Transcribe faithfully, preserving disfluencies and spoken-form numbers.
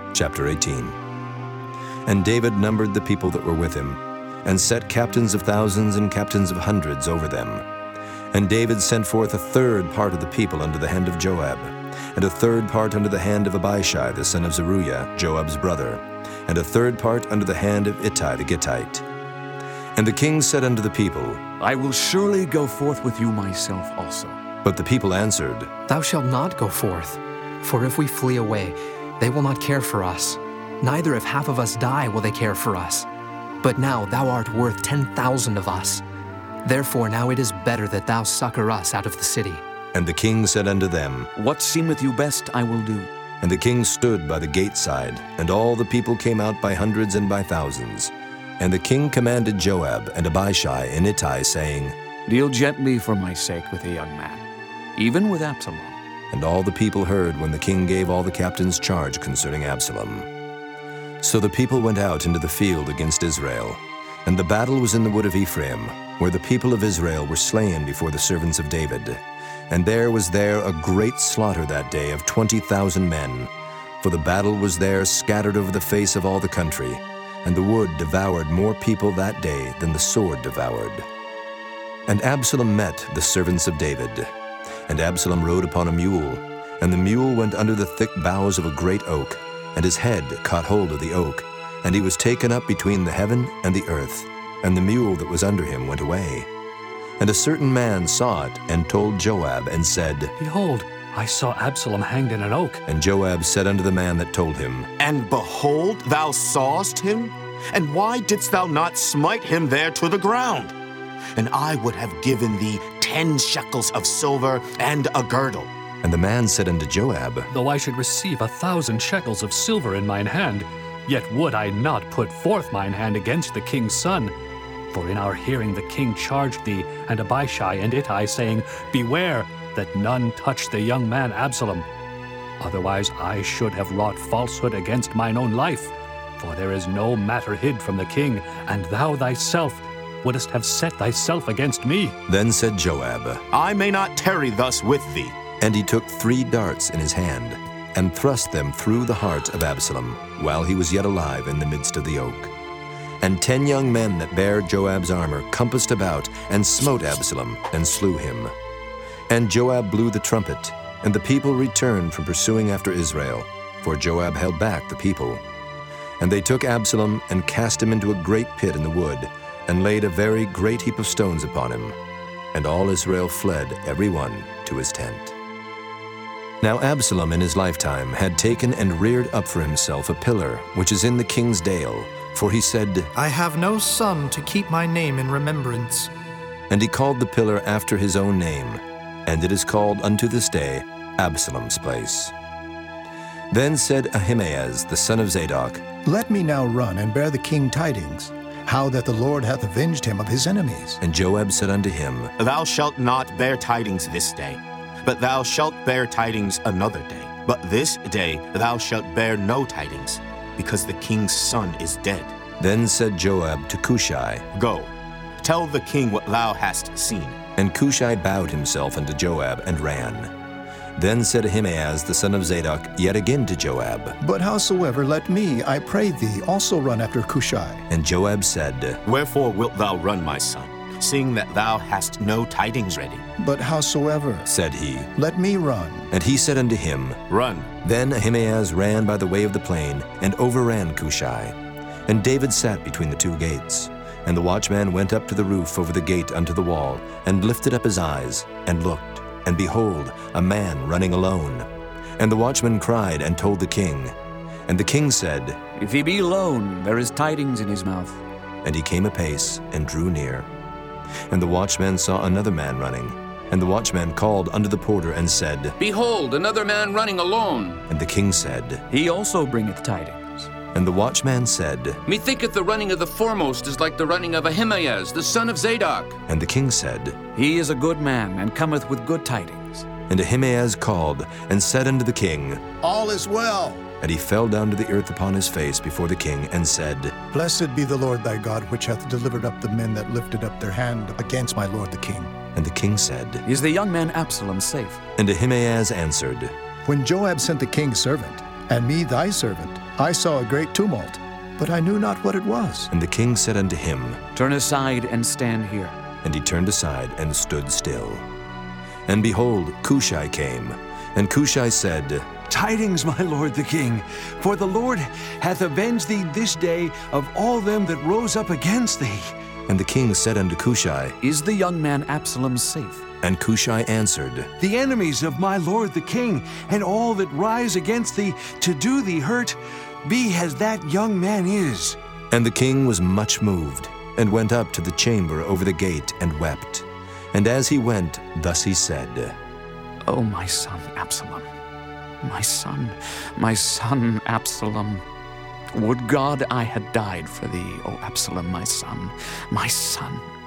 Chapter eighteen. And David numbered the people that were with him, and set captains of thousands and captains of hundreds over them. And David sent forth a third part of the people under the hand of Joab, and a third part under the hand of Abishai the son of Zeruiah, Joab's brother, and a third part under the hand of Ittai the Gittite. And the king said unto the people, I will surely go forth with you myself also. But the people answered, Thou shalt not go forth, for if we flee away, they will not care for us. Neither if half of us die will they care for us. But now thou art worth ten thousand of us. Therefore now it is better that thou succor us out of the city. And the king said unto them, What seemeth you best I will do. And the king stood by the gate side, and all the people came out by hundreds and by thousands. And the king commanded Joab and Abishai and Ittai, saying, Deal gently for my sake with a young man, even with Absalom. And all the people heard when the king gave all the captains charge concerning Absalom. So the people went out into the field against Israel. And the battle was in the wood of Ephraim, where the people of Israel were slain before the servants of David. And there was there a great slaughter that day of twenty thousand men. For the battle was there scattered over the face of all the country, and the wood devoured more people that day than the sword devoured. And Absalom met the servants of David. And Absalom rode upon a mule, and the mule went under the thick boughs of a great oak, and his head caught hold of the oak, and he was taken up between the heaven and the earth, and the mule that was under him went away. And a certain man saw it, and told Joab, and said, Behold, I saw Absalom hanged in an oak. And Joab said unto the man that told him, And behold, thou sawest him? And why didst thou not smite him there to the ground? And I would have given thee ten shekels of silver and a girdle. And the man said unto Joab, Though I should receive a thousand shekels of silver in mine hand, yet would I not put forth mine hand against the king's son. For in our hearing the king charged thee and Abishai and Ittai, saying, Beware that none touch the young man Absalom. Otherwise I should have wrought falsehood against mine own life. For there is no matter hid from the king, and thou thyself wouldest have set thyself against me. Then said Joab, I may not tarry thus with thee. And he took three darts in his hand, and thrust them through the heart of Absalom, while he was yet alive in the midst of the oak. And ten young men that bare Joab's armor compassed about, and smote Absalom, and slew him. And Joab blew the trumpet, and the people returned from pursuing after Israel, for Joab held back the people. And they took Absalom, and cast him into a great pit in the wood, and laid a very great heap of stones upon him. And all Israel fled, every one to his tent. Now Absalom in his lifetime had taken and reared up for himself a pillar, which is in the king's dale, for he said, I have no son to keep my name in remembrance. And he called the pillar after his own name, and it is called unto this day Absalom's place. Then said Ahimaaz the son of Zadok, Let me now run and bear the king tidings, how that the Lord hath avenged him of his enemies. And Joab said unto him, Thou shalt not bear tidings this day, but thou shalt bear tidings another day. But this day thou shalt bear no tidings, because the king's son is dead. Then said Joab to Cushai, Go, tell the king what thou hast seen. And Cushai bowed himself unto Joab, and ran. Then said Ahimaaz the son of Zadok yet again to Joab, But howsoever, let me, I pray thee, also run after Cushai. And Joab said, Wherefore wilt thou run, my son, seeing that thou hast no tidings ready? But howsoever, said he, let me run. And he said unto him, Run. Then Ahimaaz ran by the way of the plain, and overran Cushai. And David sat between the two gates. And the watchman went up to the roof over the gate unto the wall, and lifted up his eyes, and looked. And behold, a man running alone. And the watchman cried and told the king. And the king said, If he be alone, there is tidings in his mouth. And he came apace, and drew near. And the watchman saw another man running. And the watchman called unto the porter, and said, Behold, another man running alone. And the king said, He also bringeth tidings. And the watchman said, Methinketh the running of the foremost is like the running of Ahimaaz, the son of Zadok. And the king said, He is a good man, and cometh with good tidings. And Ahimaaz called, and said unto the king, All is well. And he fell down to the earth upon his face before the king, and said, Blessed be the Lord thy God, which hath delivered up the men that lifted up their hand against my lord the king. And the king said, Is the young man Absalom safe? And Ahimaaz answered, When Joab sent the king's servant, and me thy servant, I saw a great tumult, but I knew not what it was. And the king said unto him, Turn aside and stand here. And he turned aside and stood still. And behold, Cushai came. And Cushai said, Tidings, my lord the king, for the Lord hath avenged thee this day of all them that rose up against thee. And the king said unto Cushai, Is the young man Absalom safe? And Cushai answered, The enemies of my lord the king, and all that rise against thee to do thee hurt, be as that young man is. And the king was much moved, and went up to the chamber over the gate, and wept. And as he went, thus he said, O my son Absalom, my son, my son Absalom, would God I had died for thee, O Absalom, my son, my son